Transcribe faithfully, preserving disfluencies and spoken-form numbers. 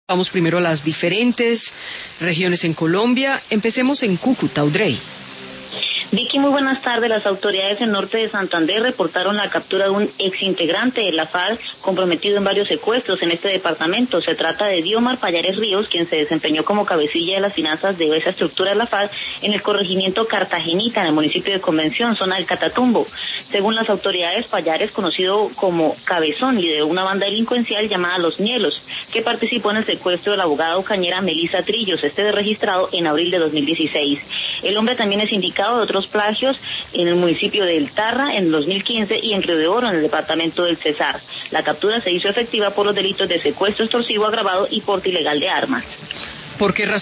Vamos primero a las diferentes regiones en Colombia. Empecemos en Cúcuta, Audrey. Vicky, muy buenas tardes. Las autoridades del norte de Santander reportaron la captura de un exintegrante de la FARC comprometido en varios secuestros en este departamento. Se trata de Diomar Payares Ríos, quien se desempeñó como cabecilla de las finanzas de esa estructura de la FARC en el corregimiento Cartagenita, en el municipio de Convención, zona del Catatumbo. Según las autoridades, Payares, conocido como Cabezón, lideró una banda delincuencial llamada Los Nielos, que participó en el secuestro de la abogada ocañera Melissa Trillos, este registrado en abril de dos mil dieciséis. El hombre también es indicado de otros plagios en el municipio de El Tarra en dos mil quince y en Río de Oro en el departamento del Cesar. La captura se hizo efectiva por los delitos de secuestro extorsivo agravado y porte ilegal de armas. ¿Por qué razón